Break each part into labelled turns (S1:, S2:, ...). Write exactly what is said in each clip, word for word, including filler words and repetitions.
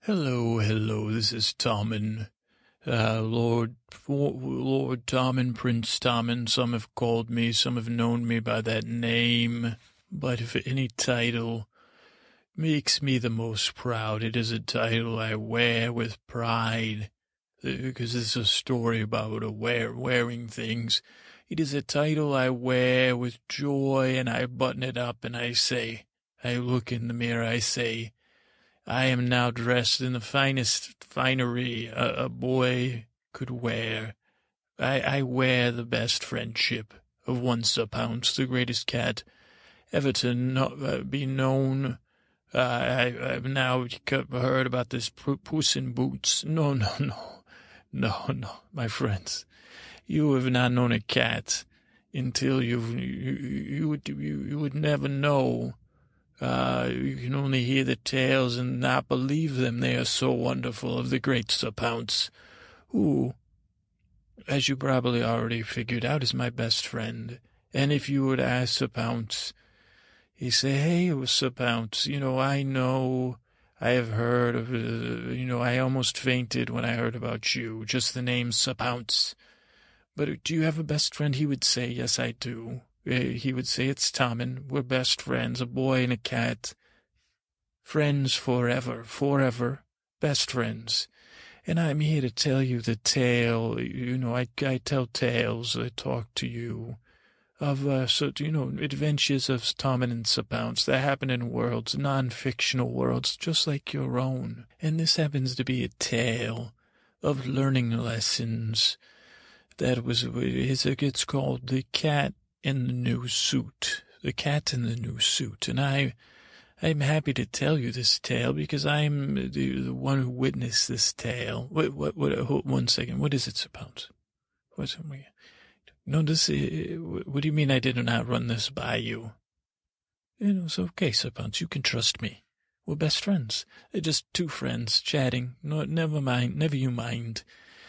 S1: Hello, hello, this is Tommen, uh, Lord, Lord Tommen, Prince Tommen. Some have called me, some have known me by that name, but if any title makes me the most proud, it is a title I wear with pride, because it's a story about a wear, wearing things. It is a title I wear with joy, and I button it up, and I say, I look in the mirror, I say, I am now dressed in the finest finery a, a boy could wear. I, I wear the best friendship of one Sir Pounce, the greatest cat ever to not, uh, be known. Uh, I, I've now heard about this Puss in Boots. No, no, no, no, no, my friends. You have not known a cat until you've, you, you, would, you, you would never know. Uh, you can only hear the tales and not believe them. They are so wonderful of the great Sir Pounce, who, as you probably already figured out, is my best friend. And if you would ask Sir Pounce, he'd say, hey, Sir Pounce, you know, I know, I have heard of, uh, you know, I almost fainted when I heard about you, just the name Sir Pounce. But do you have a best friend? He would say, yes, I do. He would say, it's Tommen. We're best friends, a boy and a cat. Friends forever, forever, best friends. And I'm here to tell you the tale. You know, I, I tell tales, I talk to you of, uh, so, you know, adventures of Tommen and Sir Pounce that happen in worlds, non-fictional worlds, just like your own. And this happens to be a tale of learning lessons. That was, it's called The Cat in the New Suit, The Cat in the New Suit. And I, I'm happy to tell you this tale because I'm the, the one who witnessed this tale. What, what, what, hold, one second. What is it, Sir Pounce? What's it? No, this, uh, what do you mean I did not run this by you? You know, it's okay, Sir Pounce. You can trust me. We're best friends. They're just two friends chatting. No, never mind. Never you mind.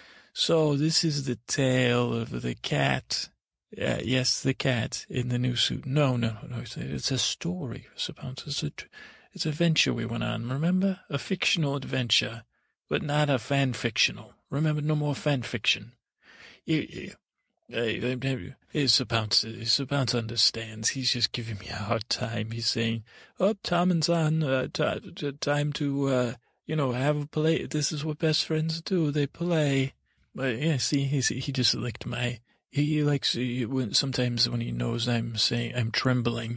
S1: So this is the tale of the cat. Uh, yes, the cat in the new suit. No, no, no, it's a, it's a story, Sir Pounce. It's a, it's a adventure we went on, remember? A fictional adventure, but not a fan-fictional. Remember, no more fan-fiction. You, you, uh, Sir Pounce, Sir Pounce understands. He's just giving me a hard time. He's saying, oh, Tommen's on, uh, t- time to, uh, you know, have a play. This is what best friends do. They play. But, yeah, see, he's, he just licked my... He likes, when, sometimes when he knows I'm saying, I'm trembling,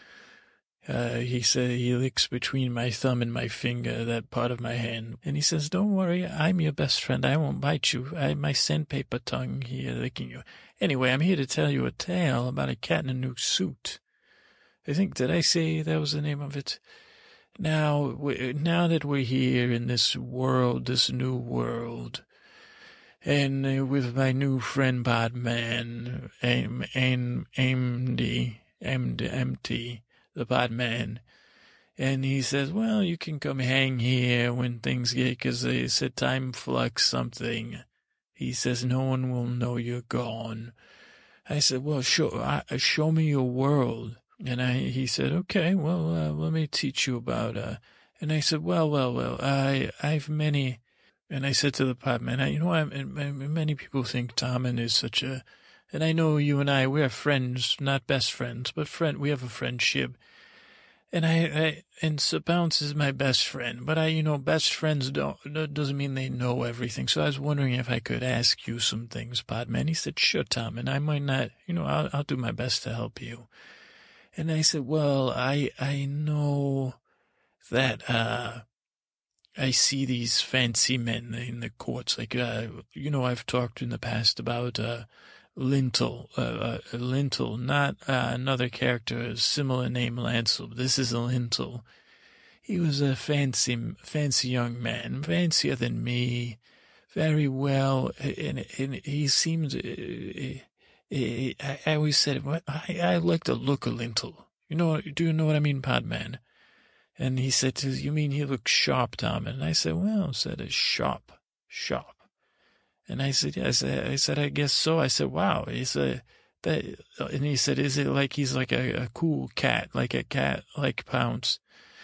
S1: uh, he said he licks between my thumb and my finger, that part of my hand. And he says, don't worry, I'm your best friend. I won't bite you. I have my sandpaper tongue here licking you. Anyway, I'm here to tell you a tale about a cat in a new suit. I think, did I say that was the name of it? Now, now that we're here in this world, this new world, and uh, with my new friend Podman, Am, Am, Amdy, Amd, Empty, the Podman, and he says, well, you can come hang here when things get, because they said time flux something. He says, no one will know you're gone. I said, well, show, uh, show me your world. And I, he said, okay, well, uh, let me teach you about, uh, and I said, well, well, well, I, I've many... And I said to the Podman, you know, I, many people think Tommen is such a, and I know you and I, we're friends, not best friends, but friend, we have a friendship. And I, I and Sir Pounce is my best friend, but I, you know, best friends don't, doesn't mean they know everything. So I was wondering if I could ask you some things, Podman. He said, sure, Tommen, I might not, you know, I'll, I'll do my best to help you. And I said, well, I, I know that, uh, I see these fancy men in the courts, like, uh, you know, I've talked in the past about uh, Lintel, uh, uh, Lintel, not uh, another character, a similar name, Lancel. This is a Lintel. He was a fancy, fancy young man, fancier than me, very well, and, and he seemed, uh, uh, I always said, I, I like the look of Lintel. You know, do you know what I mean, Podman? And he said, you mean he looks sharp, Tom? And I said, well, I said, a sharp, sharp. And I said, yeah, I said, I said, I guess so. I said, wow. He said, that, and he said, is it like he's like a, a cool cat, like a cat like Pounce?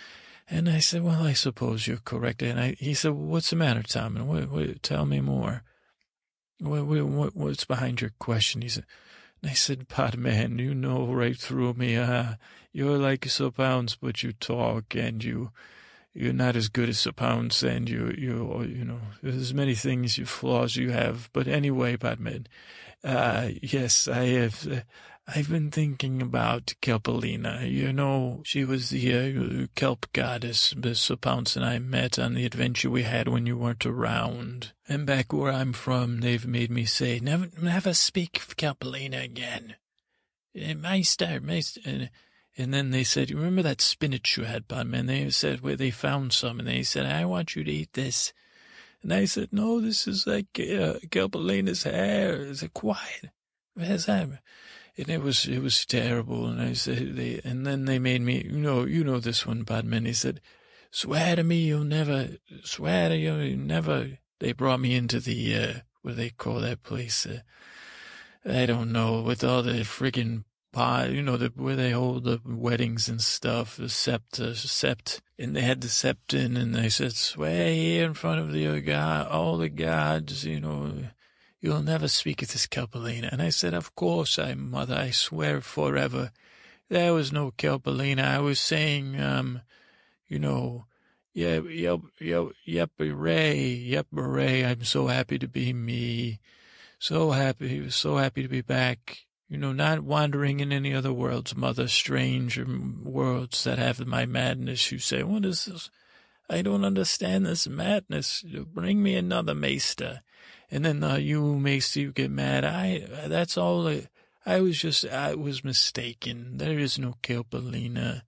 S1: And I said, well, I suppose you're correct. And I, he said, well, what's the matter, Tom? And what, what, tell me more. What, what, what's behind your question? He said, and I said, Podman, you know right through me. Uh, you're like Sir Pounds, but you talk, and you, you're not as good as Sir Pounds, and you, you, you know, there's many things, you flaws you have. But anyway, Podman, uh, yes, I have, uh, I've been thinking about Kelpalina. You know, she was the uh, kelp goddess Sir Pounce and I met on the adventure we had when you weren't around. And back where I'm from, they've made me say, never, never speak of Kelpalina again. Meister, Meister. And, and then they said, you remember that spinach you had, Podman? They said, where they found some, and they said, I want you to eat this. And I said, no, this is like uh, Kelpalina's hair. I said, quiet. Where's that? And it was, it was terrible. And I said, they, and then they made me, you know, you know this one, Podman. He said, swear to me you'll never, swear to you, you'll never. They brought me into the, uh, what do they call that place? Uh, I don't know, with all the friggin' pot, you know, the, where they hold the weddings and stuff, the sept, uh, sept. And they had the septon, and they said, swear here in front of the God, all the gods, you know, you'll never speak of this Kelpalina. And I said, of course I, mother, I swear forever. There was no Kelpalina. I was saying, um, you know, yep, yep, yep, yep, hooray, yep, hooray. I'm so happy to be me. So happy, so happy to be back. You know, not wandering in any other worlds, mother, strange worlds that have my madness. You say, what is this? I don't understand this madness. Bring me another maester. And then uh, you, Maester, you get mad. I, that's all. I, I was just, I was mistaken. There is no Kelpalina.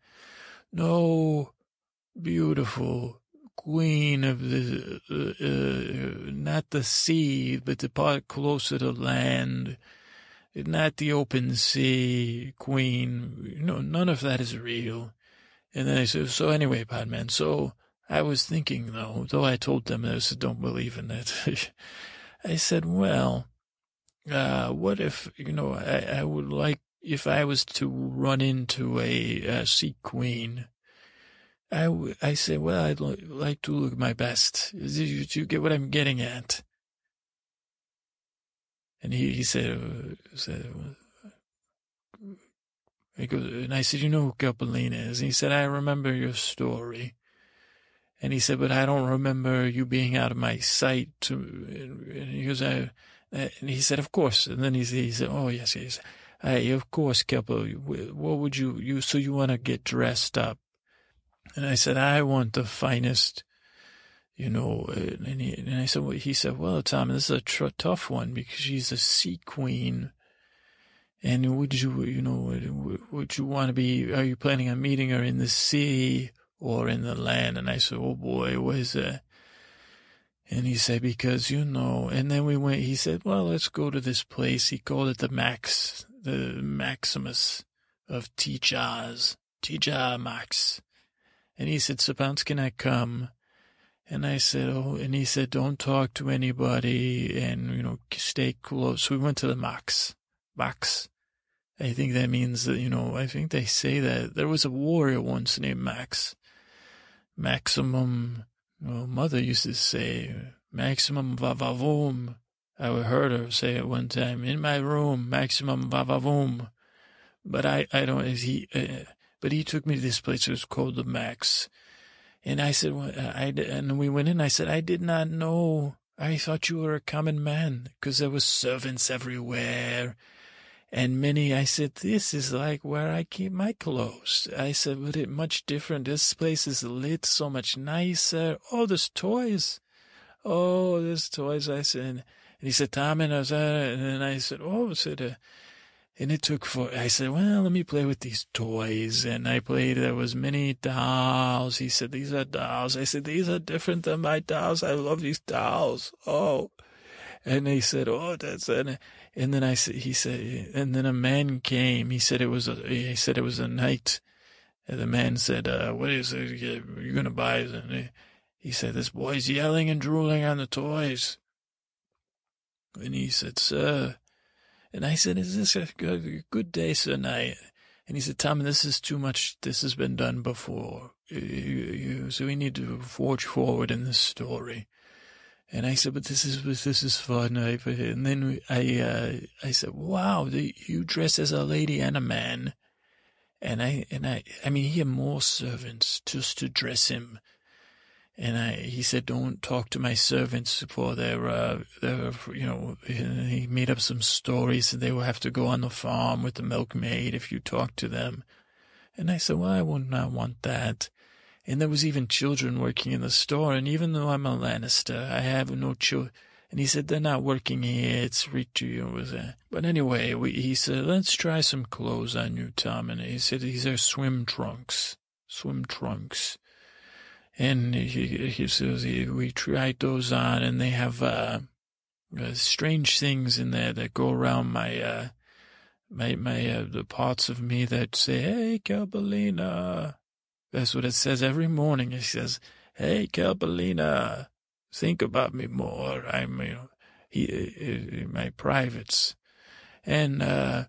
S1: No beautiful queen of the, uh, uh, not the sea, but the part closer to land. Not the open sea queen. No, none of that is real. And then I said, so anyway, Podman, so I was thinking, though, though I told them, I said, don't believe in it. I said, well, uh, what if, you know, I, I would like, if I was to run into a, a sea queen, I, w- I said, well, I'd l- like to look my best. Do you, do you get what I'm getting at? And he, he said, uh, said uh, he goes, and I said, you know who Kelpalina is? And he said, I remember your story. And he said, but I don't remember you being out of my sight. To, and he goes, I, and he said, of course. And then he, he said, oh, yes, yes. I, of course, Kelpo, what would you, you, so you want to get dressed up? And I said, I want the finest, you know, and, he, and I said, well, he said, well, Tom, this is a tr- tough one because she's a sea queen. And would you, you know, would, would you want to be, are you planning on meeting her in the sea or in the land? And I said, oh boy, what is that? And he said, because, you know, and then we went, he said, well, let's go to this place. He called it the Max, the Maximus of Teachers, Teacher Max. And he said, Sir Pounce, can I come? And I said, oh, and he said, don't talk to anybody and, you know, stay close. So we went to the Max, Max. I think that means that, you know, I think they say that there was a warrior once named Max. Maximum, well, mother used to say, maximum vavavoom. I heard her say it one time, in my room, maximum vavavoom. But I, I don't, he, uh, but he took me to this place. It was called the Max. And I said, well, I, and we went in, I said, I did not know. I thought you were a common man because there was servants everywhere. And many, I said, this is like where I keep my clothes. I said, but it much different. This place is lit so much nicer. Oh, there's toys. Oh, there's toys. I said, and he said, Tom, and I was, uh, and then I said, oh, I said, uh, and it took for, I said, well, let me play with these toys. And I played, there was many dolls. He said, these are dolls. I said, these are different than my dolls. I love these dolls. Oh. And he said, oh, that's, and, and then I said, he said, and then a man came. He said it was a, he said it was a night. And the man said, uh, what is it? You're going to buy it? And he said, this boy's yelling and drooling on the toys. And he said, sir. And I said, is this a good, good day, sir? And I, And he said, Tom, this is too much. This has been done before. You, you, so we need to forge forward in this story. And I said, but this is this is fun. I, and then I uh, I said, wow, you dress as a lady and a man. And I and I I mean, he had more servants just to dress him. And I he said, don't talk to my servants for their uh, their you know. He made up some stories that they will have to go on the farm with the milkmaid if you talk to them. And I said, well, I would not want that. And there was even children working in the store. And even though I'm a Lannister, I have no children. And he said, they're not working here. It's Ritu. But anyway, we, he said, let's try some clothes on you, Tom. And he said, these are swim trunks. Swim trunks. And he, he says, we tried those on, and they have uh, uh, strange things in there that go around my, uh, my, my, uh, the parts of me that say, hey, Calbalina. That's what it says every morning. It says, hey, Calbalina, think about me more. I'm, you know, he, uh, my privates. And uh,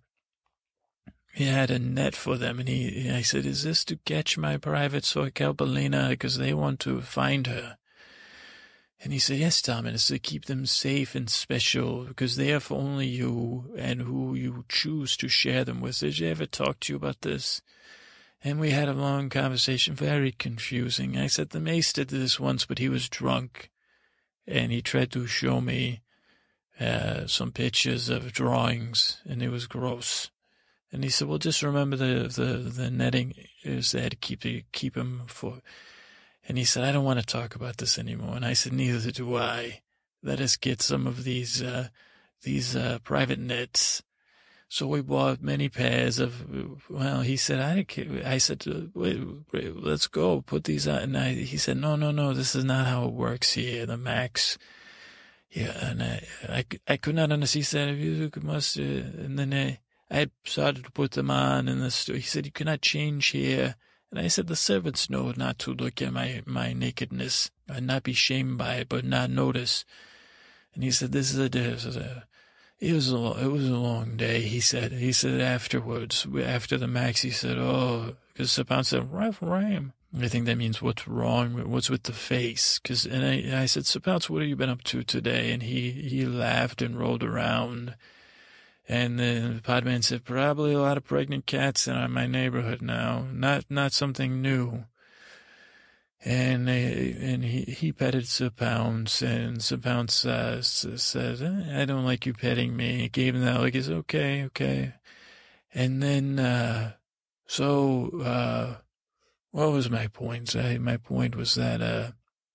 S1: he had a net for them. And he, I said, is this to catch my privates for Calbalina? Because they want to find her. And he said, yes, Tom, and it's to keep them safe and special because they are for only you and who you choose to share them with. Did you ever talk to you about this? And we had a long conversation, very confusing. I said, the Mace did this once, but he was drunk. And he tried to show me uh, some pictures of drawings, and it was gross. And he said, well, just remember the, the, the netting is there to keep, the, keep him for... And he said, I don't want to talk about this anymore. And I said, neither do I. Let us get some of these, uh, these uh, private nets. So we bought many pairs of, well, he said, I, I said, wait, wait, let's go, put these on. And I, he said, no, no, no, this is not how it works here, the Max. Yeah, and I, I, I could not understand. He said, you must, uh, and then I, I started to put them on in the store. He said, you cannot change here. And I said, the servants know not to look at my, my nakedness and not be shamed by it, but not notice. And he said, this is a, this is a It was a it was a long day. He said. He said afterwards, after the Max, he said, "Oh," because Sapan said, "Raf Ram." I think that means what's wrong, what's with the face. Because and I, I said, Sapan, what have you been up to today? And he he laughed and rolled around. And then the Podman said, probably a lot of pregnant cats in my neighborhood now. Not not something new. And uh, and he, he petted Sir Pounce, and Sir Pounce uh, said, I don't like you petting me. He gave him that look. He said, okay, okay. And then, uh, so, uh, what was my point? I, my point was that uh,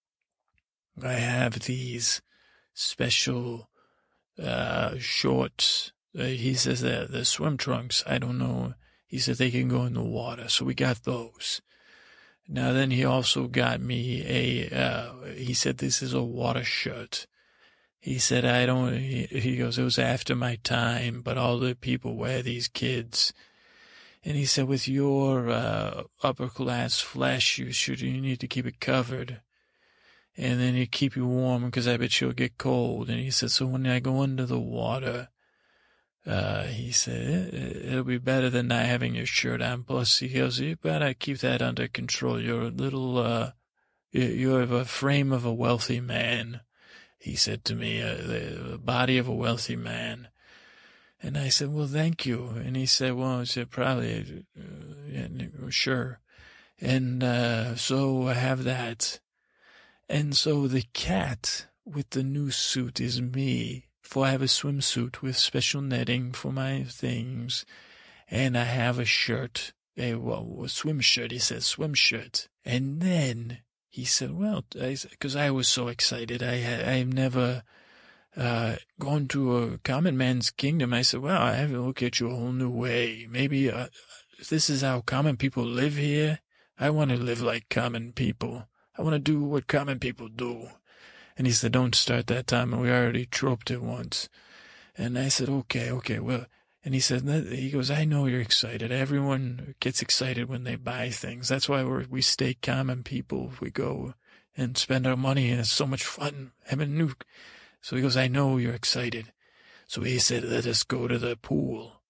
S1: I have these special uh, shorts. Uh, he says that the swim trunks, I don't know. He said they can go in the water. So we got those. Now, then he also got me a, uh, he said, this is a water shirt. He said, I don't, he, he goes, it was after my time, but all the people wear these kids. And he said, with your, uh, upper class flesh, you should, you need to keep it covered. And then you keep you warm because I bet you'll get cold. And he said, so when I go under the water, Uh, he said, it'll be better than not having your shirt on. Plus, he goes, you better keep that under control. You're a little, uh, you have a frame of a wealthy man, he said to me, uh, the body of a wealthy man. And I said, well, thank you. And he said, well, I said, probably, uh, yeah, sure. And, uh, so I have that. And so the cat with the new suit is me. For I have a swimsuit with special netting for my things, and I have a shirt, a, well, a swim shirt. He said swim shirt, and then he said, "Well," because I, I was so excited. I I've never uh, gone to a common man's kingdom. I said, "Well, I have to look at you a whole new way. Maybe uh, this is how common people live here. I want to live like common people. I want to do what common people do." And he said, don't start that time. And we already troped it once. And I said, okay, okay, well. And he said, he goes, I know you're excited. Everyone gets excited when they buy things. That's why we're, we stay common people. We go and spend our money, and it's so much fun having new. So he goes, I know you're excited. So he said, let us go to the pool.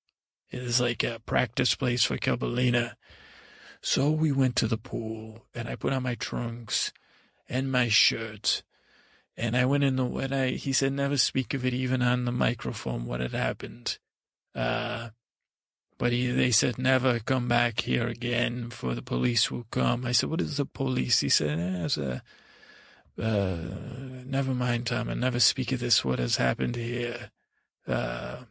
S1: It is like a practice place for Cabellina. So we went to the pool, and I put on my trunks and my shirt, and I went in the, when I, he said never speak of it even on the microphone what had happened. Uh, but he, they said never come back here again, for the police will come. I said, what is the police? He said, eh, it's a, uh, never mind, Tom, and never speak of this, what has happened here. Uh,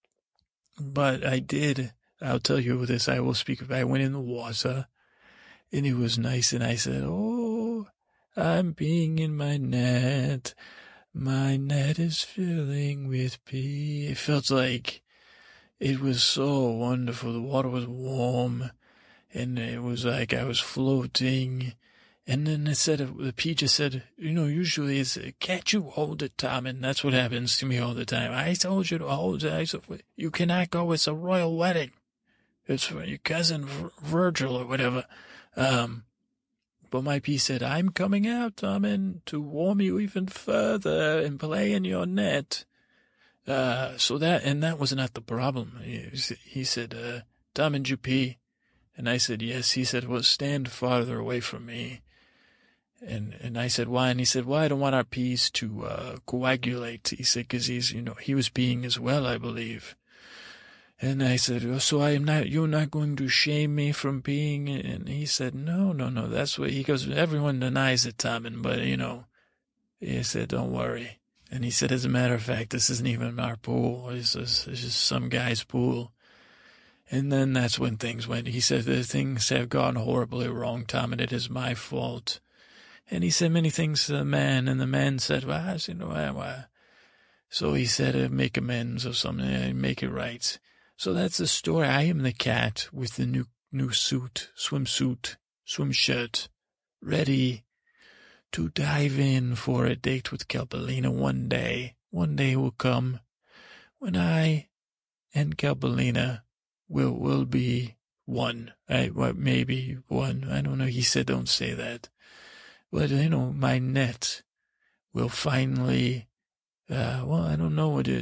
S1: but I did, I'll tell you this, I will speak of, I went in the water, and it was nice, and I said, oh, I'm being in my net, my net is filling with pee. It felt like, it was so wonderful, the water was warm, and it was like I was floating. And then it said, the pea just said, you know, usually it's, can't you hold it, Tom? And that's what happens to me all the time. I told you to hold it. I said, you cannot go. It's a royal wedding. It's for your cousin Virgil or whatever. Um, but my pea said, I'm coming out, Tom, and to warm you even further and play in your net. Uh, so that, and that was not the problem. He, he said, uh, Tom, did you pee? And I said, yes. He said, well, stand farther away from me. And and I said, why? And he said, well, I don't want our peas to uh, coagulate. He said, because he's, you know, he was peeing as well, I believe. And I said, oh, so I am not, you're not going to shame me from peeing? And he said, no, no, no, that's what, he goes, everyone denies it, Tom, but, you know, he said, don't worry. And he said, as a matter of fact, this isn't even our pool. It's just, it's just some guy's pool. And then that's when things went. He said, the things have gone horribly wrong, Tom, and it is my fault. And he said many things to the man, and the man said, well, I said, well, well. So he said, uh, make amends or something, uh, make it right. So that's the story. I am the cat with the new new suit, swimsuit, swim shirt, ready to dive in for a date with Cabellina one day. One day will come when I and Cabellina will will be one. I, well, maybe one. I don't know. He said don't say that. But, you know, my net will finally, uh, well, I don't know what it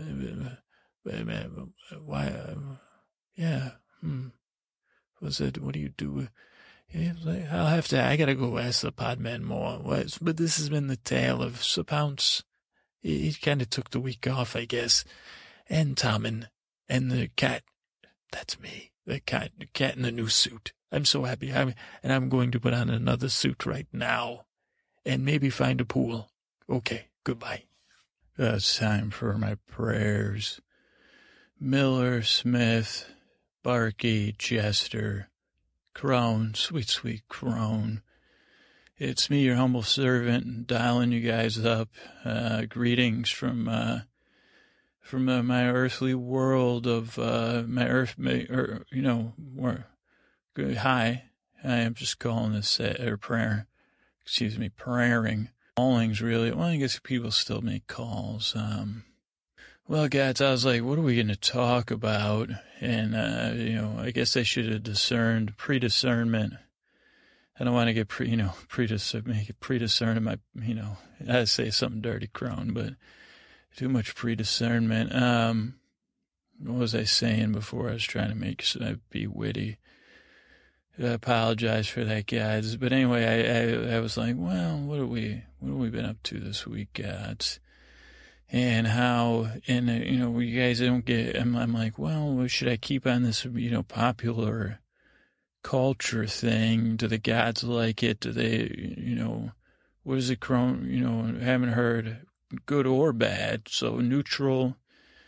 S1: is. Why, uh, yeah, hmm. Was it, what do you do? I'll have to, I gotta go ask the podman more. But this has been the tale of Sir Pounce. He kind of took the week off, I guess. And Tommen, and the cat. That's me. The cat, the cat in the new suit. I'm so happy. I'm, and I'm going to put on another suit right now. And maybe find a pool. Okay, goodbye. Uh, it's time for my prayers. Miller, Smith, Barkey, Jester, Crone, sweet, sweet Crone. It's me, your humble servant, dialing you guys up. Uh, greetings from, uh, from uh, my earthly world of, uh, my earth, my, er, you know, more, good. Hi, I am just calling this, uh, or prayer, excuse me, praying. Callings, really. Well, I guess people still make calls. Um, well, guys, I was like, what are we going to talk about? And, uh, you know, I guess I should have discerned, pre-discernment. I don't want to get, pre, you know, pre-discern, make it pre-discern in my, you know, I'd say something dirty, Crone, but too much pre-discernment. Um, what was I saying before? I was trying to make, uh, be witty. I apologize for that, guys. But anyway, I, I, I was like, well, what are we, what have we been up to this week, guys? And how, and, uh, you know, you guys don't get, I'm, I'm like, well, should I keep on this, you know, popular culture thing? Do the gods like it? Do they, you know, what is it, Crone, you know, haven't heard good or bad, so neutral.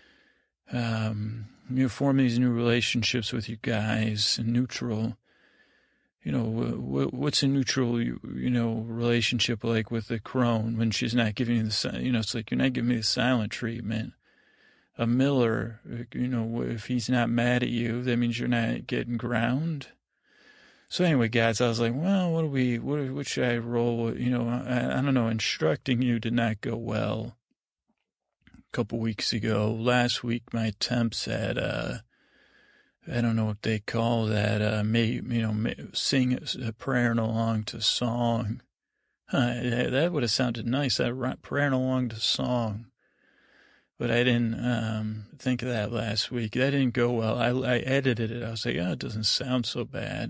S1: Um, you know, form these new relationships with you guys, and neutral. You know, what's a neutral, you know, relationship like with the Crone when she's not giving you the, you know, it's like you're not giving me the silent treatment. A Miller, you know, if he's not mad at you, that means you're not getting ground. So anyway, guys, I was like, well, what do we, what, what should I roll with? You know, I, I don't know, instructing you did not go well a couple weeks ago. Last week, my attempts at, uh, I don't know what they call that, uh, may, you know, may, sing a prayer along to song. Huh, that would have sounded nice, that praying along to song. but I didn't um, think of that last week. That didn't go well. I, I edited it. I was like, oh, it doesn't sound so bad.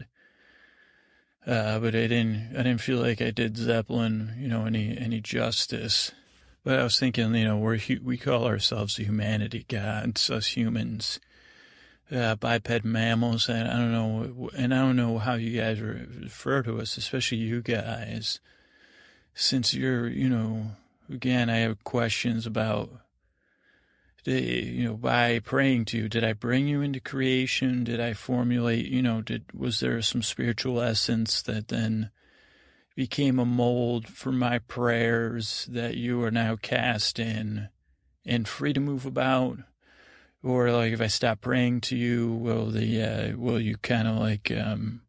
S1: Uh, but I didn't, I didn't feel like I did Zeppelin, you know, any, any justice. But I was thinking, you know, we're, we call ourselves the humanity gods, us humans. Uh, biped mammals, and I don't know, and I don't know how you guys refer to us, especially you guys, since you're, you know, again, I have questions about, you know, by praying to you, did I bring you into creation? Did I formulate, you know, did, was there some spiritual essence that then became a mold for my prayers that you are now cast in and free to move about? Or like if I stop praying to you, will the uh, will you kind of like um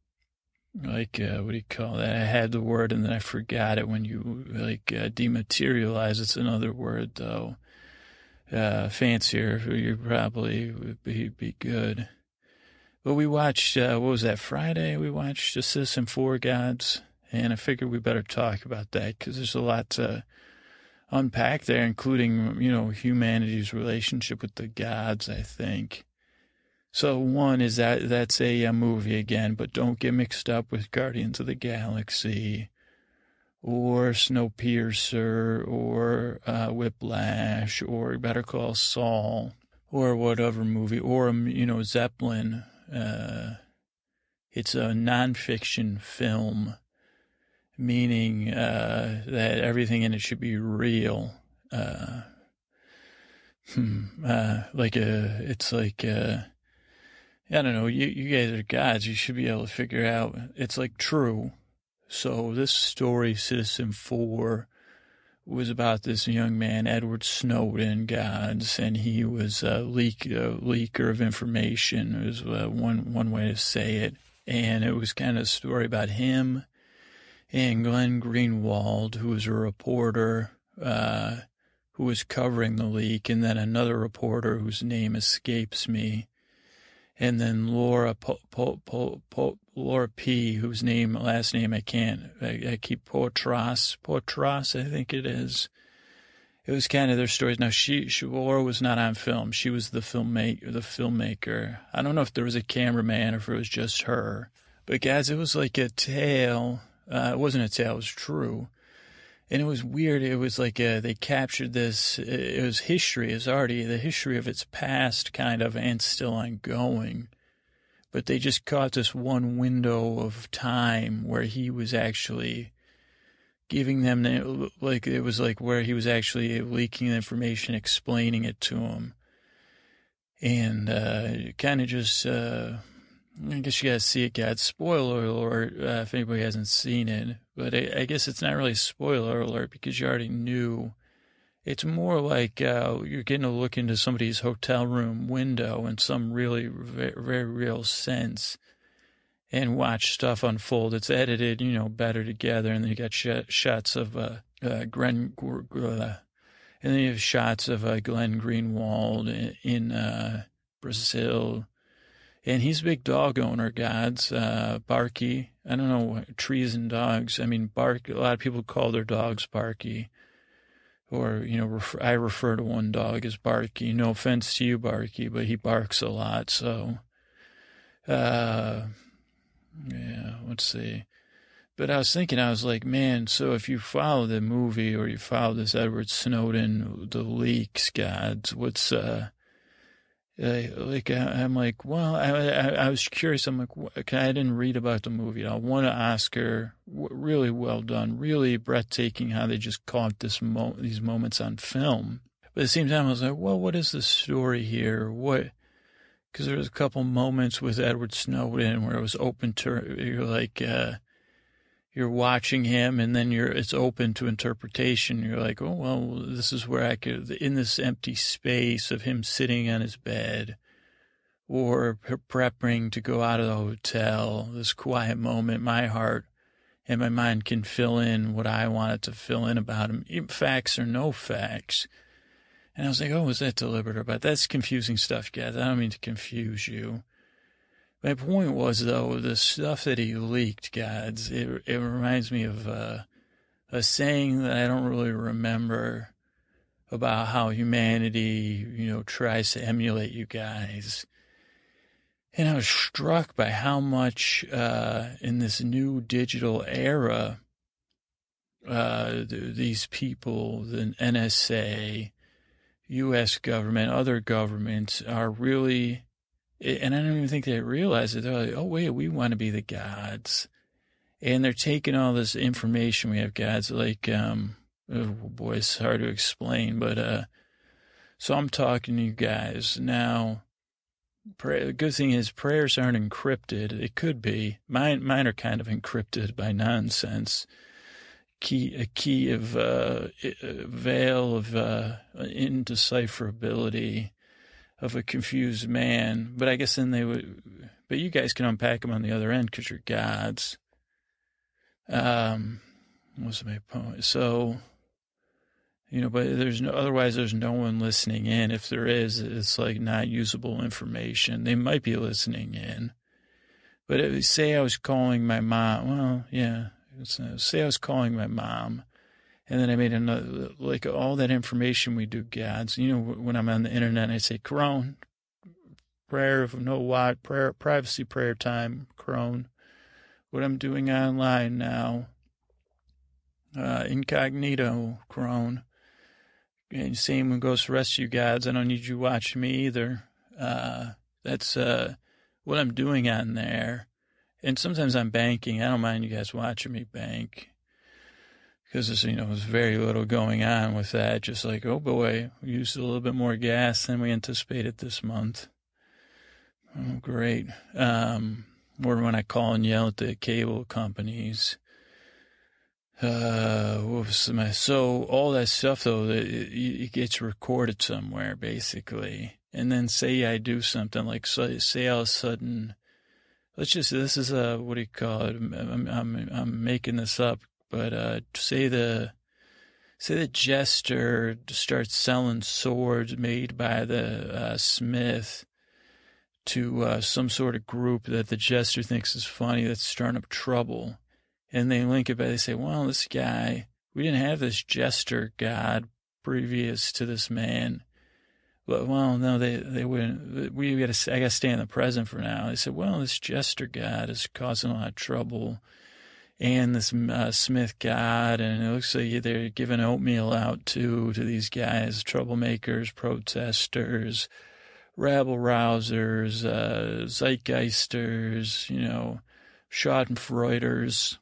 S1: like uh, what do you call that? I had the word and then I forgot it when you like uh, dematerialize. It's another word though, uh, fancier. You probably would be be good. But we watched uh, what was that Friday? We watched The Citizen Four Gods, and I figured we better talk about that because there's a lot to unpack there, including, you know, humanity's relationship with the gods, I think. So one is that that's a, a movie again, but don't get mixed up with Guardians of the Galaxy or Snowpiercer or uh, Whiplash or Better Call Saul or whatever movie, or, you know, Zeppelin. Uh, it's a nonfiction film, meaning uh, that everything in it should be real. Uh, hmm, uh, like a, it's like, a, I don't know, you, you guys are gods. You should be able to figure out, it's like true. So this story, Citizen Four, was about this young man, Edward Snowden, gods, and he was a, leak, a leaker of information. It was uh, one, one way to say it. And it was kind of a story about him and Glenn Greenwald, who was a reporter uh, who was covering the leak, and then another reporter whose name escapes me, and then Laura po- po- po- po- Laura P., whose name, last name I can't, I, I keep Poitras, Poitras, I think it is. It was kind of their stories. Now, she, she, Laura was not on film. She was the filmmaker, the filmmaker. I don't know if there was a cameraman or if it was just her. But guys, it was like a tale. Uh, it wasn't a tale, it was true. And it was weird. It was like uh, they captured this. It was history. It was already the history of its past, kind of, and still ongoing. But they just caught this one window of time where he was actually giving them, like, it was like where he was actually leaking the information, explaining it to them. And uh, kind of just, uh, I guess you guys see it, guys. Spoiler alert, uh, if anybody hasn't seen it. But I, I guess it's not really spoiler alert because you already knew. It's more like uh, you're getting a look into somebody's hotel room window in some really very, very real sense and watch stuff unfold. It's edited, you know, better together. And then you got sh- shots of uh, uh, Glenn, uh, and then you have shots of uh, Glenn Greenwald in, in uh, Brazil. And he's a big dog owner, gods. Uh, Barky. I don't know, trees and dogs. I mean, Bark. A lot of people call their dogs Barky. Or, you know, refer, I refer to one dog as Barky. No offense to you, Barky, but he barks a lot. So, uh, yeah, let's see. But I was thinking, I was like, man, so if you follow the movie or you follow this Edward Snowden, the leaks, gods, what's, uh, Uh, like, I'm like, well, I, I, I was curious. I'm like, I didn't read about the movie. I won an Oscar. Really well done. Really breathtaking how they just caught this mo- these moments on film. But at the same time, I was like, well, what is the story here? What? Because there was a couple moments with Edward Snowden where it was open to, you're like, uh, you're watching him and then you're, it's open to interpretation. You're like, oh, well, this is where I could, in this empty space of him sitting on his bed or prepping to go out of the hotel, this quiet moment, my heart and my mind can fill in what I wanted to fill in about him, facts or no facts. And I was like, oh, was that deliberate? But that's confusing stuff, guys. I don't mean to confuse you. My point was, though, the stuff that he leaked, gods, it, it reminds me of uh, a saying that I don't really remember, about how humanity, you know, tries to emulate you guys. And I was struck by how much uh, in this new digital era, uh, th- these people, the N S A, U S government, other governments are really, and I don't even think they realize it. They're like, oh, wait, we want to be the gods. And they're taking all this information. We have gods like, um, oh boy, it's hard to explain, but uh, so I'm talking to you guys now. Pray, the good thing is prayers aren't encrypted. It could be. Mine mine are kind of encrypted by nonsense. Key a key of uh, a veil of uh, indecipherability of a confused man. But I guess then they would. But you guys can unpack them on the other end because you're gods. Um, what's my point? So. You know, but there's no, otherwise there's no one listening in. If there is, it's like not usable information. They might be listening in. But it, say I was calling my mom, well, yeah, it's, uh, say I was calling my mom, and then I made another, like all that information we do, gods, you know, when I'm on the internet, and I say, Crone, prayer of no what, prayer, privacy prayer time, Crone, what I'm doing online now, uh, incognito, Crone. And same when goes for the rest of you gods. I don't need you watching me either. Uh, that's uh, what I'm doing on there. And sometimes I'm banking. I don't mind you guys watching me bank. Because, there's, you know, there's very little going on with that. Just like, oh boy, we used a little bit more gas than we anticipated this month. Oh, great. Um, or when I call and yell at the cable companies. Uh, what was my, so all that stuff though, it, it gets recorded somewhere basically. And then say I do something like, so, say all of a sudden, let's just, this is a, what do you call it? I'm, I'm, I'm making this up, but, uh, say the, say the jester starts selling swords made by the, uh, smith to, uh, some sort of group that the jester thinks is funny that's starting up trouble. And they link it by, they say, well, this guy, we didn't have this jester god previous to this man. But, well, no, they, they wouldn't, we got to, I got to stay in the present for now. They said, well, this jester god is causing a lot of trouble. And this uh, Smith god, and it looks like they're giving oatmeal out too to these guys, troublemakers, protesters, rabble-rousers, uh, zeitgeisters, you know, schadenfreuders.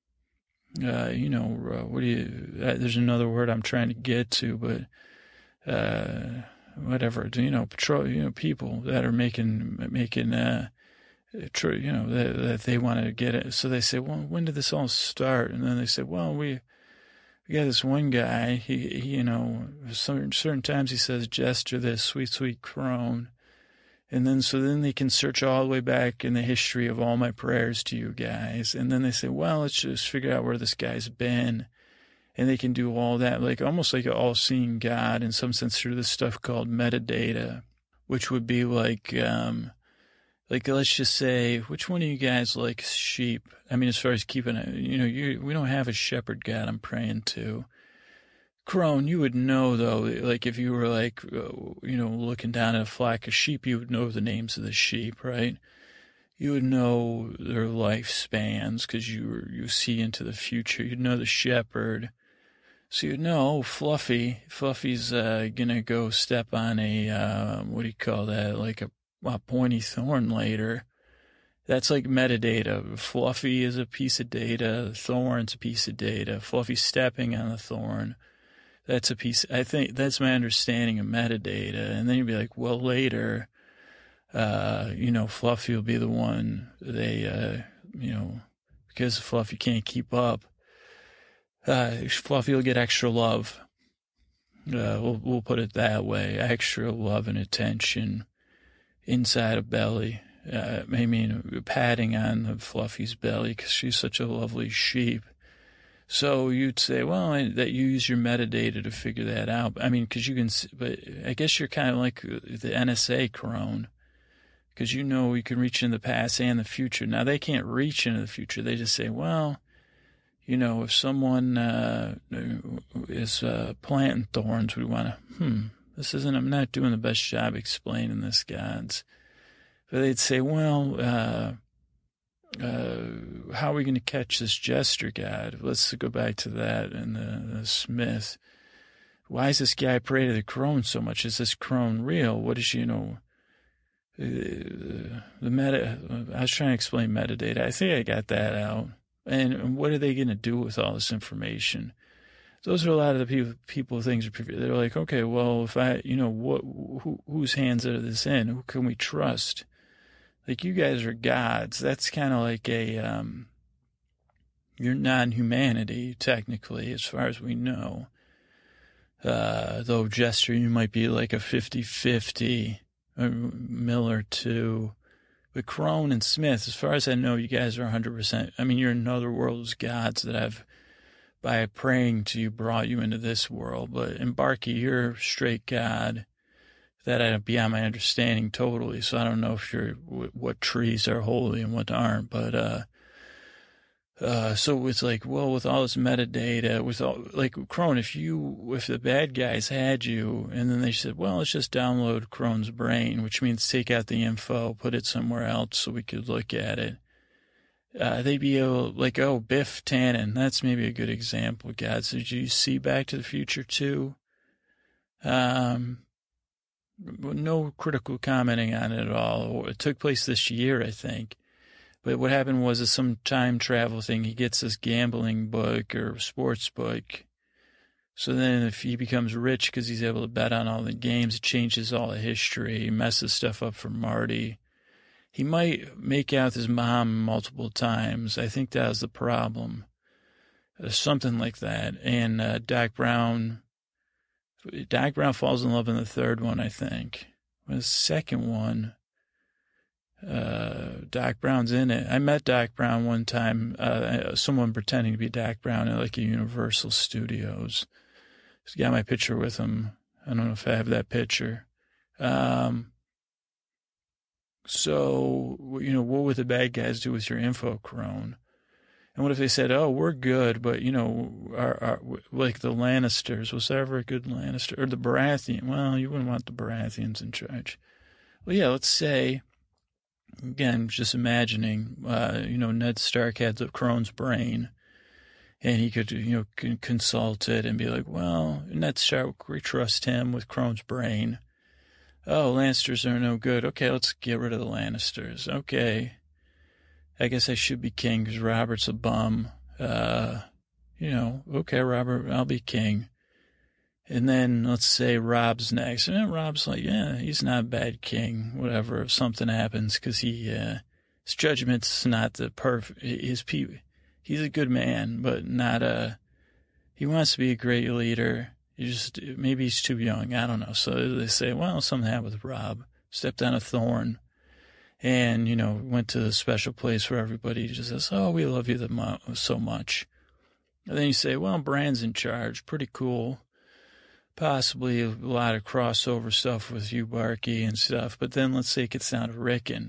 S1: Uh, you know, uh, what do you, uh, there's another word I'm trying to get to, but, uh, whatever, you know, patrol, you know, people that are making, making, uh, tr- you know, that, that they want to get it. So they say, well, when did this all start? And then they say, well, we, we got this one guy, he, he you know, certain, certain times he says, jester this, sweet, sweet crone. And then, so then they can search all the way back in the history of all my prayers to you guys. And then they say, well, let's just figure out where this guy's been. And they can do all that, like almost like an all-seeing God in some sense through this stuff called metadata, which would be like, um, like, let's just say, which one of you guys likes sheep? I mean, as far as keeping it, you know, you, we don't have a shepherd God I'm praying to. Crone, you would know, though, like if you were like, uh, you know, looking down at a flock of sheep, you would know the names of the sheep, right? You would know their lifespans because you you see into the future. You'd know the shepherd. So you'd know, oh, Fluffy, Fluffy's uh, going to go step on a, uh, what do you call that, like a, a pointy thorn later. That's like metadata. Fluffy is a piece of data. Thorn's a piece of data. Fluffy stepping on the thorn. That's a piece, I think that's my understanding of metadata. And then you'd be like, well, later, uh, you know, Fluffy will be the one they, uh, you know, because Fluffy can't keep up. Uh, Fluffy will get extra love. Uh, we'll, we'll put it that way. Extra love and attention inside of belly. Uh, I mean, patting on the Fluffy's belly because she's such a lovely sheep. So you'd say, well, I, that you use your metadata to figure that out. I mean, because you can, but I guess you're kind of like the N S A, Crone, because you know you can reach in the past and the future. Now, they can't reach into the future. They just say, well, You know, if someone uh, is uh, planting thorns, we want to, hmm, this isn't, I'm not doing the best job explaining this, gods. But they'd say, well, uh, uh, how are we going to catch this jester god? Let's go back to that and the, the Smith. Why is this guy praying to the crone so much? Is this crone real? What is, you know, uh, the meta, I was trying to explain metadata. I think I got that out. And what are they going to do with all this information? Those are a lot of the people, people things. They're like, okay, well, if I, you know, what, who, whose hands are this in? Who can we trust? Like, you guys are gods. That's kind of like a, um, you're non-humanity, technically, as far as we know. Uh, though Jester, you might be like a fifty-fifty, or Miller too. But Crone and Smith, as far as I know, you guys are one hundred percent. I mean, you're in another world's gods that have, by praying to you, brought you into this world. But in Barky, you're straight God. That I beyond my understanding totally. So I don't know if you're, what trees are holy and what aren't. But, uh, uh, so it's like, well, with all this metadata, with all, like, Crone, if you, if the bad guys had you, and then they said, well, let's just download Crone's brain, which means take out the info, put it somewhere else so we could look at it. Uh, they'd be able, like, oh, Biff Tannen, that's maybe a good example, God. So did you see Back to the Future too? Um, no critical commenting on it at all. It took place this year, I think. But what happened was it's some time travel thing. He gets this gambling book or sports book. So then if he becomes rich because he's able to bet on all the games, it changes all the history, messes stuff up for Marty. He might make out with his mom multiple times. I think that was the problem. Uh, something like that. And uh, Doc Brown, Doc Brown falls in love in the third one, I think. The second one, Uh, Doc Brown's in it. I met Doc Brown one time, uh, someone pretending to be Doc Brown at like a Universal Studios. He's got my picture with him. I don't know if I have that picture. Um, so, you know, what would the bad guys do with your info, Crone? And what if they said, oh, we're good, but, you know, our, our, like the Lannisters, was there ever a good Lannister? Or the Baratheon? Well, you wouldn't want the Baratheons in charge. Well, yeah, let's say, again, just imagining, uh, you know, Ned Stark had the Crone's brain, and he could, you know, c- consult it and be like, well, Ned Stark, we trust him with Crone's brain. Oh, Lannisters are no good. Okay, let's get rid of the Lannisters. Okay, I guess I should be king because Robert's a bum. Uh, you know, okay, Robert, I'll be king. And then let's say Rob's next. And Rob's like, yeah, he's not a bad king, whatever, if something happens, because he, uh, his judgment's not the perfect, his pe- he's a good man, but not a, he wants to be a great leader. He just, maybe he's too young. I don't know. So they say, well, something happened with Rob. Stepped on a thorn and, you know, went to a special place where everybody just says, oh, we love you the mo- so much. And then you say, well, Bran's in charge. Pretty cool. Possibly a lot of crossover stuff with you, Barky, and stuff. But then let's say it gets down to Rickon.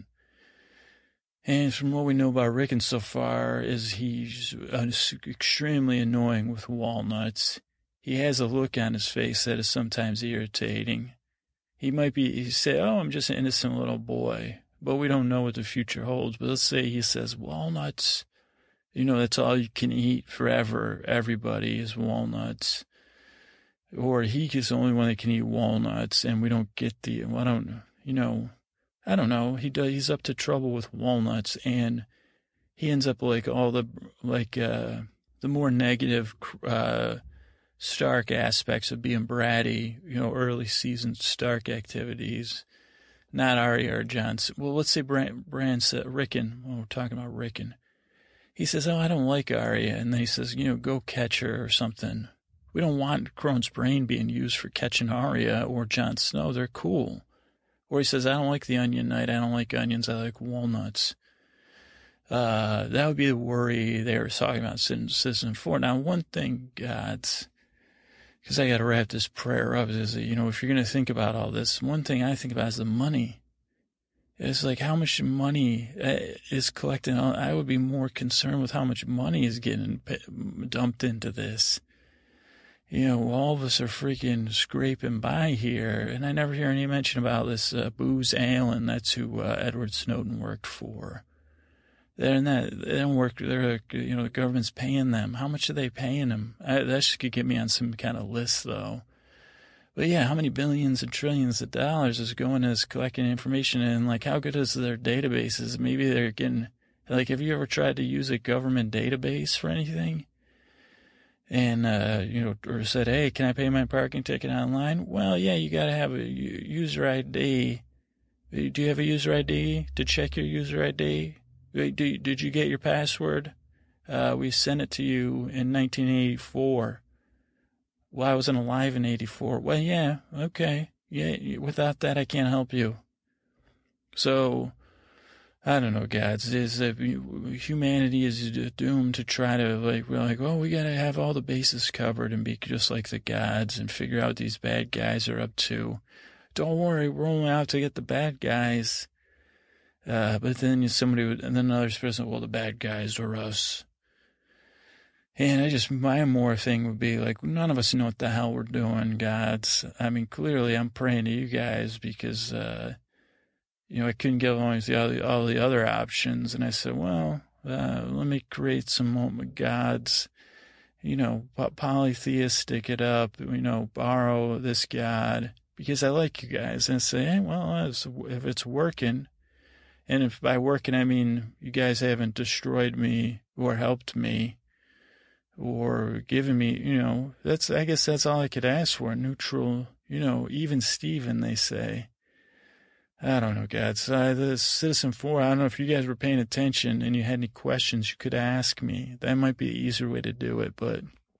S1: And from what we know about Rickon so far is he's extremely annoying with walnuts. He has a look on his face that is sometimes irritating. He might be, he say, oh, I'm just an innocent little boy. But we don't know what the future holds. But let's say he says, walnuts. You know, that's all you can eat forever. Everybody is walnuts. Or he is the only one that can eat walnuts, and we don't get the, well, I don't, you know, I don't know. He does, he's up to trouble with walnuts, and he ends up like all the, like, uh, the more negative, uh, Stark aspects of being bratty, you know, early season Stark activities, not Arya or Jon. Well, let's say Bran, Bran said, Rickon, well, we're talking about Rickon. He says, oh, I don't like Arya. And then he says, you know, go catch her or something. We don't want Crone's brain being used for catching Arya or Jon Snow. They're cool. Or he says, I don't like the Onion Knight. I don't like onions. I like walnuts. Uh, that would be the worry they were talking about in Citizen Four. Now, one thing, gods, because I got to wrap this prayer up, is that, you know, if you're going to think about all this, one thing I think about is the money. It's like how much money is collected. I would be more concerned with how much money is getting dumped into this. You know, all of us are freaking scraping by here, and I never hear any mention about this uh, Booz Allen. That's who uh, Edward Snowden worked for. They're not, they don't work, they're, you know, the government's paying them. How much are they paying them? I, that should get me on some kind of list, though. But yeah, how many billions and trillions of dollars is going as collecting information, and like how good is their databases? Maybe they're getting, like, have you ever tried to use a government database for anything? And, uh, you know, or said, hey, can I pay my parking ticket online? Well, yeah, you got to have a user I D. Do you have a user I D to check your user I D? Did you get your password? Uh, we sent it to you in nineteen eighty-four. Well, I wasn't alive in eighty-four. Well, yeah, okay. Yeah, without that, I can't help you. So, I don't know, guys. Is uh, humanity is doomed to try to, like, we're like, oh, we got to have all the bases covered and be just like the gods and figure out what these bad guys are up to. Don't worry, we're only out to get the bad guys. Uh, but then somebody would, and then another person, well, the bad guys are us. And I just, my more thing would be like, none of us know what the hell we're doing, gods. I mean, clearly I'm praying to you guys because, uh, you know, I couldn't get along with the other, all the other options. And I said, well, uh, let me create some more gods, you know, polytheistic it up, you know, borrow this god because I like you guys. And say, hey, well, if it's working, and if by working I mean you guys haven't destroyed me or helped me or given me, you know, that's, I guess that's all I could ask for. Neutral, you know, even Steven, they say. I don't know, guys. Uh, the Citizen four, I don't know if you guys were paying attention and you had any questions you could ask me. That might be an easier way to do it, but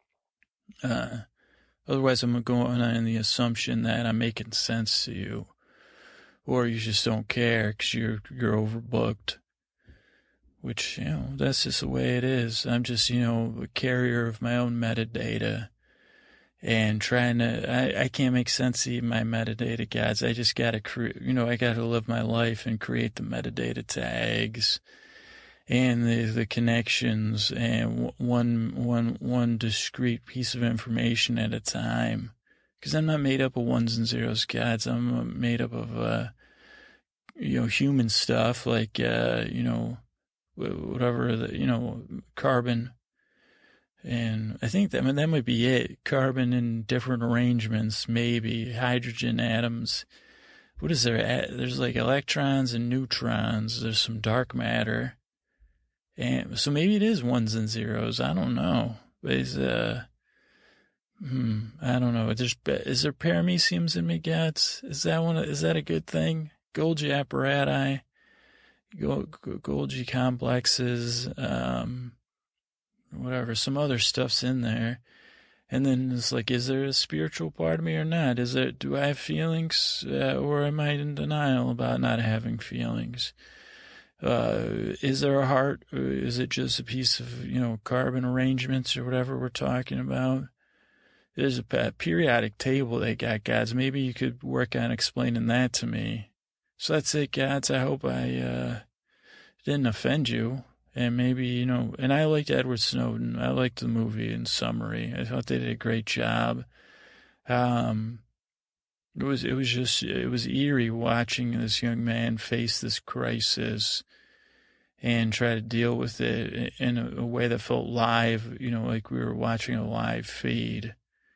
S1: uh, otherwise I'm going on the assumption that I'm making sense to you. Or you just don't care because you're, you're overbooked. Which, you know, that's just the way it is. I'm just, you know, a carrier of my own metadata. And trying to, I, I can't make sense of my metadata, guys. I just got to, cre- you know, I got to live my life and create the metadata tags and the, the connections and one, one, one discrete piece of information at a time. Because I'm not made up of ones and zeros, guys. I'm made up of, uh, you know, human stuff like, uh, you know, whatever, the, you know, carbon. And I think that, I mean, that might be it. Carbon in different arrangements, maybe. Hydrogen atoms. What is there? There's like electrons and neutrons. There's some dark matter. And so maybe it is ones and zeros. I don't know. But it's, uh, hmm, I don't know. There's, is there parameciums in me, guys? Is that one? Is that a good thing? Golgi apparati, Golgi complexes, um, whatever, some other stuff's in there. And then it's like, is there a spiritual part of me or not? Is there, do I have feelings, uh, or am I in denial about not having feelings? Uh, is there a heart? Or is it just a piece of, you know, carbon arrangements or whatever we're talking about? There's a periodic table they got, guys. Maybe you could work on explaining that to me. So that's it, guys. I hope I uh, didn't offend you. And maybe, you know, and I liked Edward Snowden. I liked the movie in summary. I thought they did a great job. Um, it was, it was just, it was eerie watching this young man face this crisis and try to deal with it in a, a way that felt live, you know, like we were watching a live feed.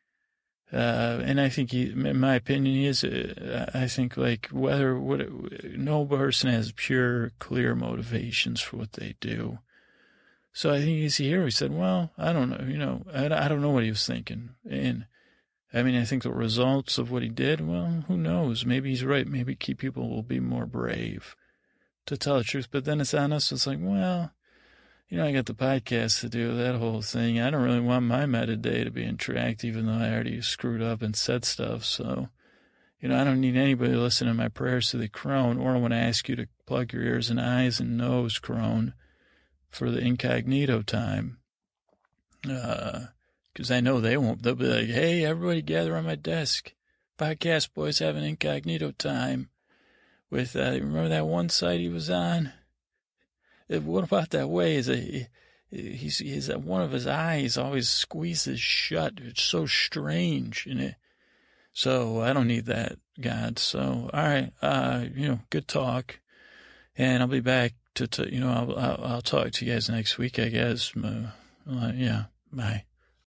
S1: Uh, and I think he, in my opinion, he is, uh, I think like whether, what, no person has pure, clear motivations for what they do. So I think he's here. He said, well, I don't know, you know, I, I don't know what he was thinking. And I mean, I think the results of what he did, well, who knows? Maybe he's right. Maybe key people will be more brave to tell the truth. But then it's on us. It's like, well, you know, I got the podcast to do, that whole thing. I don't really want my metadata being tracked, even though I already screwed up and said stuff. So, you know, I don't need anybody listening to my prayers to the crone, or I want to ask you to plug your ears and eyes and nose, crone, for the incognito time. Uh, because I know they won't. They'll be like, hey, everybody gather on my desk. Podcast boys have an incognito time. with, uh, remember that one site he was on? What about that way? Is a he's he's one of his eyes always squeezes shut. It's so strange, and it. So I don't need that, God. So all right, uh, you know, good talk, and I'll be back to, to you know, I'll, I'll I'll talk to you guys next week, I guess. Uh, yeah, bye.